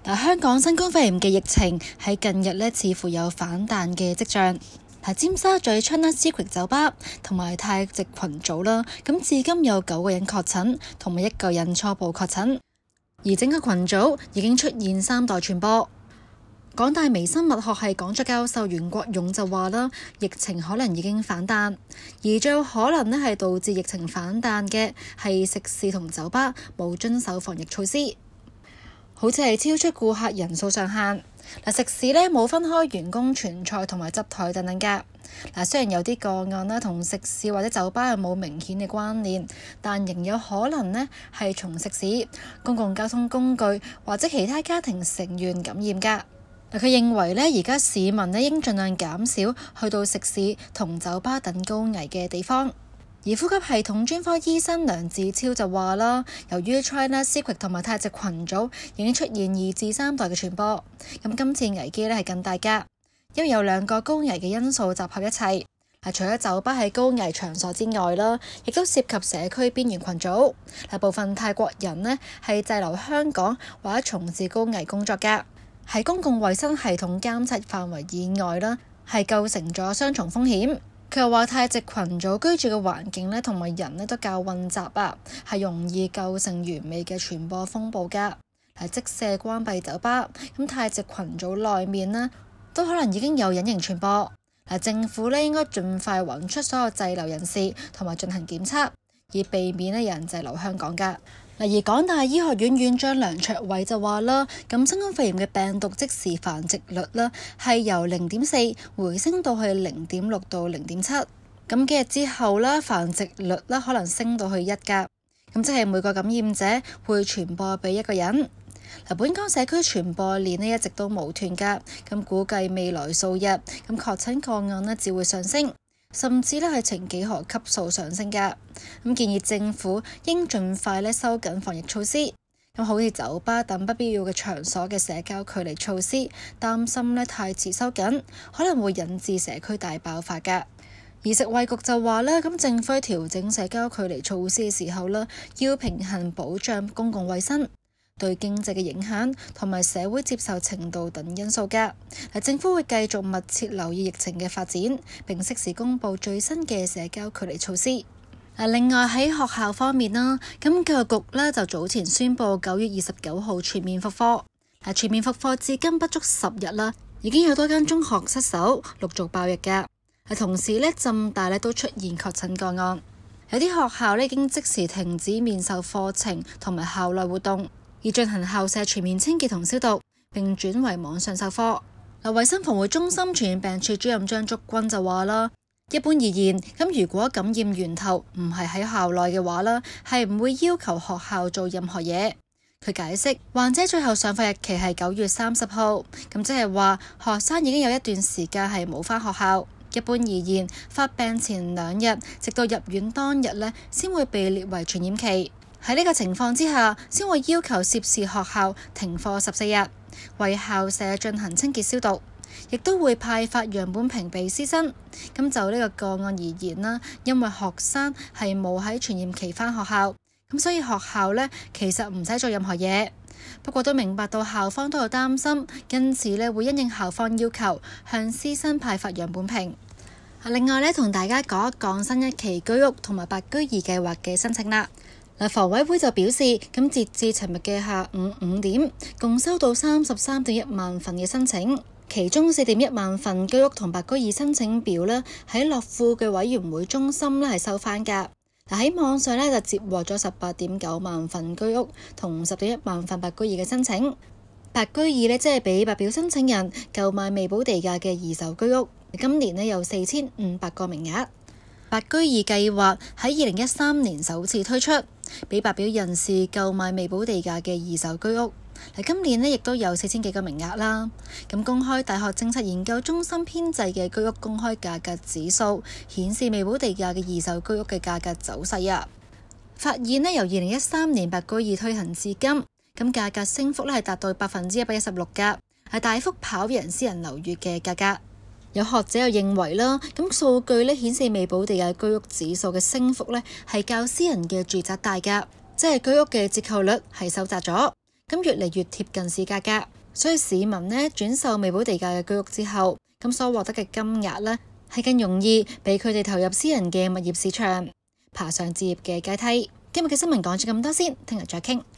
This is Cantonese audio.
香港新冠肺炎嘅疫情喺近日呢似乎有反彈嘅跡象。尖沙咀 China Secret 酒吧同埋泰籍群組啦，咁至今有9個人確診，同埋1個人初步確診，而整個群組已經出現3代傳播。港大微生物學系講座教授袁國勇就話啦，疫情可能已經反彈，而最有可能呢係導致疫情反彈嘅係食肆同酒吧冇遵守防疫措施，好似係超出顧客人數上限。食肆呢冇分開員工傳菜同埋執台等等㗎。雖然有啲個案呢同食肆或者酒吧冇明顯嘅關聯，但仍有可能呢係從食肆、公共交通工具或者其他家庭成員感染㗎。佢認為呢而家市民呢應盡量減少去到食肆同酒吧等高危嘅地方。而呼吸系統專科醫生梁志超就話啦，由於 China Secret 同埋泰籍群組已經出現2至3代嘅傳播，咁今次危機呢係更大㗎，因為有2個高危嘅因素集合一齊。除咗酒吧係高危場所之外啦，亦都涉及社區邊緣群組。部分泰國人呢係滯留香港或者從事高危工作㗎，喺公共衛生系統監察範圍以外啦，係構成咗雙重風險。佢又話泰籍群組居住嘅環境呢同埋人呢都較混雜啊，係容易構成完美嘅傳播風暴㗎。即使關閉酒吧，咁泰籍群組內面呢都可能已經有隱形傳播。政府呢應該盡快揾出所有滯留人士同埋進行檢測，以避免呢有人滯留香港㗎。而港大醫學院院長梁卓偉就話啦，咁新冠肺炎嘅病毒即時繁殖率呢係由0.4回升到去0.6到0.7，咁幾日之後啦，繁殖率呢可能升到去1㗎，咁即係每個感染者會傳播俾1個人。本港社區傳播鏈呢一直都冇斷㗎，咁估計未來數日咁確診個案呢只會上升，甚至呢係呈幾何級數上升㗎。咁建議政府應盡快呢收緊防疫措施，咁好似酒吧等不必要嘅場所嘅社交距離措施，擔心呢太遲收緊可能會引致社區大爆發㗎。而食衛局就話呢，咁政府調整社交距離措施嘅時候呢，要平衡保障公共衛生、對經濟嘅影響同埋社會接受程度等因素㗎。政府會繼續密切留意疫情嘅發展，並適時公布最新嘅社交距離措施。另外喺學校方面啦，咁教育局呢就早前宣布9月29號全面復課。全面復課至今不足10日啦，已經有多間中學失守，陸續爆疫㗎。同時呢，浸大呢都出現確診個案，有啲學校呢已經即時停止面授課程同埋校內活動，而進行校舍全面清潔同消毒，並轉為網上授課。衛生防護中心傳染病處主任張竹君就話啦，一般而言，咁如果感染源頭唔係喺校內嘅話啦，係唔會要求學校做任何嘢。佢解釋，患者最後上課日期係9月30號，咁即係話學生已經有一段時間係冇返學校。一般而言，發病前2日，直到入院當日呢，先會被列為傳染期。喺呢個情況之下，先會要求涉事學校停課14日，為校舍進行清潔消毒，亦都會派發樣本瓶俾師生。咁就呢個個案而言啦，因為學生係冇喺傳染期返學校，咁所以學校呢其實唔使做任何嘢。不過都明白到校方都有擔心，因此呢會因應校方要求，向師生派發樣本瓶。另外呢，同大家講一講新一期居屋同埋白居二計劃嘅申請啦。房委會就表示，咁截至尋日嘅下午5點，共收到33.1萬份嘅申請，其中4.1萬份居屋同白居二申請表呢，喺樂富嘅委員會中心呢係收返㗎。喺網上呢，就接獲咗18.9萬份居屋同10.1萬份白居二嘅申請。白居二呢，即係俾白表申請人購買未補地價嘅二手居屋，今年呢有4500個名額。白居二計劃喺2013年首次推出，俾白表人士購買未補地價嘅二手居屋。今年呢亦都有4000幾個名額啦。咁公開大學政策研究中心編製嘅居屋公開價格指數顯示未補地價嘅二手居屋嘅價格走勢啊，發現呢由2013年白居二推行至今，咁價格升幅呢係達到116%㗎，係大幅跑贏私人樓宇嘅價格。有學者又認為啦，咁數據呢顯示未補地價居屋指數嘅升幅呢係較私人嘅住宅大㗎，即係居屋嘅折扣率係收窄咗。 咁越嚟越貼近市價格，所以市民呢轉售未補地價嘅居屋之後，咁所獲得嘅金額呢係更容易俾佢哋投入私人嘅物業市場，爬上置業嘅階梯。今日嘅新聞講咗咁多先，聽日再傾。